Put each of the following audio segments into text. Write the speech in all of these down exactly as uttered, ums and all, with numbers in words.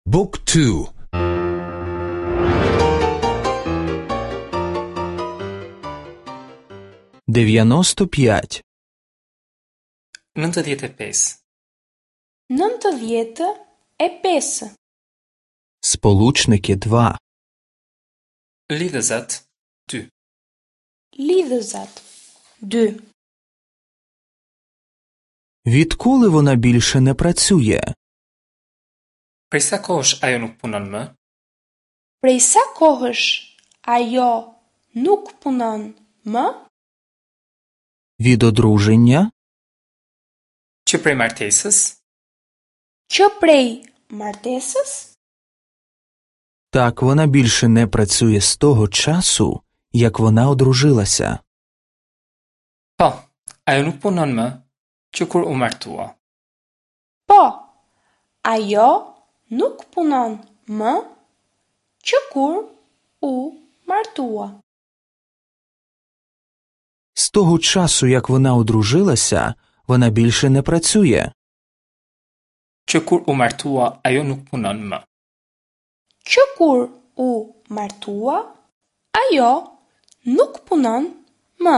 Book two. дев'яносто п'ять. nëntëdhjetë e pesë. nëntëdhjetë e pesë. Сполучники два. Lidhëzat dy. Lidhëzat dy. Відколи вона більше не працює? Prej sa kohësh ajo nuk punon më? Prej sa kohësh ajo nuk punon më? Від одруження? Që prej martesës? Që prej martesës? Так, вона більше не працює з того часу, як вона одружилася. Po, ajo nuk punon më që kur u martua. Po, ajo nuk punon më që kur u martua. З того часу, як вона одружилася, вона більше не працює. Që kur u martua, ajo nuk punon më. Që kur u martua, ajo nuk punon më.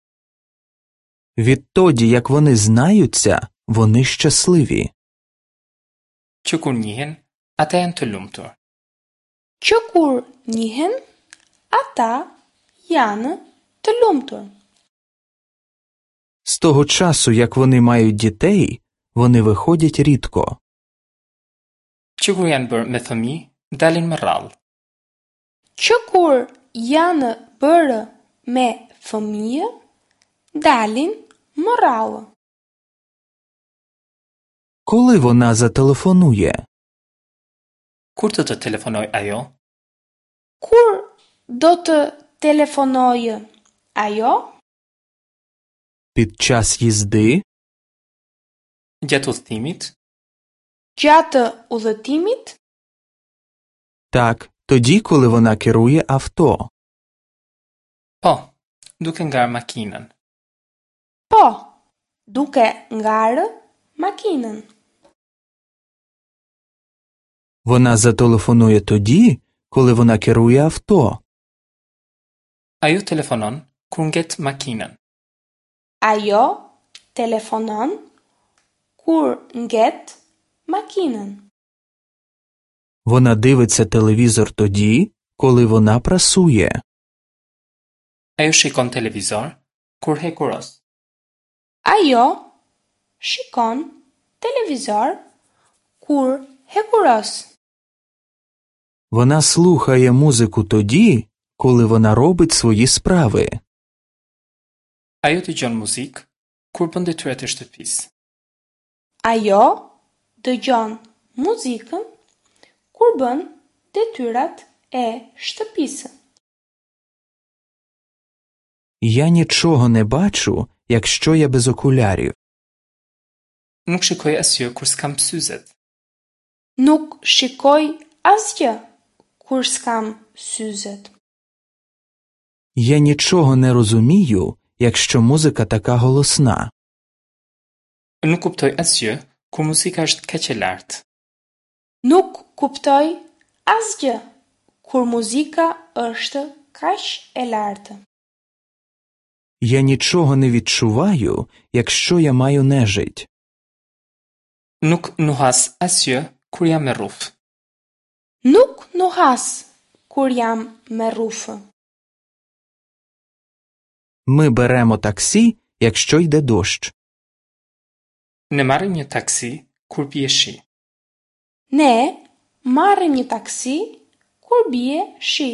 Відтоді, як вони знаються, вони щасливі. Që kur njihen, ata janë të lumtur. Që kur njihen, ata janë të lumtur. З того часу, як вони мають дітей, вони виходять рідко. Që kur janë bërë me fëmijë, dalin më rrallë. Që kur janë bërë me fëmijë, dalin më rrallë. Коли вона зателефонує? Kur të të telefonoj ajo? Kur do të telefonojë ajo? Під час їзди? Gjatë udhëtimit? Gjatë udhëtimit? Так, тоді, коли вона керує авто. Po, duke ngarë makinën. Po, duke ngarë makinën. Вона зателефонує тоді, коли вона керує авто. Ajo telefonon kur ngjet makinën. Ajo telefonon kur ngjet makinën. Вона дивиться телевізор тоді, коли вона прасує. Ajo shikon televizor kur hekuros. Ajo shikon televizor kur hekuros. Вона слухає музику тоді, коли вона робить свої справи. Ajo dëgjon muzikë kur bën detyrat e shtëpisë. Ajo dëgjon muzikën kur bën detyrat e shtëpisë. Я нічого не бачу, якщо я без окулярів. Nuk shikoj asgjë kur s'kam syzet. Nuk shikoj asgjë kur s'kam syzet. Я нічого не розумію, якщо музика така голосна. Nuk kuptoj asgjë kur muzika është kaq e lartë. Nuk kuptoj asgjë kur muzika është kaq e lartë. Я нічого не відчуваю, якщо я маю нежить. Nuk nuhas asgjë kur jam me rrufë. Nuk nuhas kur jam me rrufë. Ми беремо таксі, якщо йде дощ. Ne marrim një taksi kur bie shi. Ne marrim një taksi kur bie shi.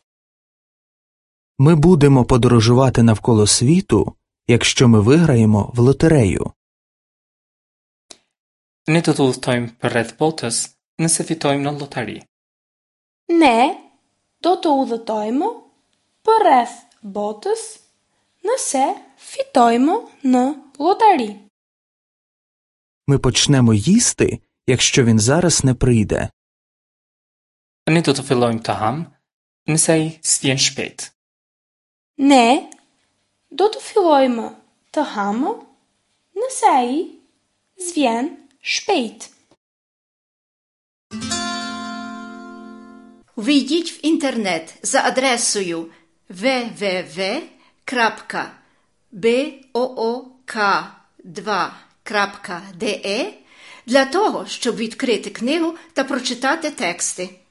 Ми будемо подорожувати навколо світу, якщо ми виграємо в лотерею. Ne do të udhtojmë përreth botës nëse fitojmë në llotari. Ne do të udhëtojmë përreth botës nëse fitojmë në llotari. Ми почнемо їсти, якщо він зараз не прийде. Ne do të fillojmë të ham nëse ai s'vjen shpejt. Ne do të fillojmë të hamë nëse ai s'vjen shpejt. Ввійдіть в інтернет за адресою дабл ю дабл ю дабл ю крапка боок два крапка де для того, щоб відкрити книгу та прочитати тексти.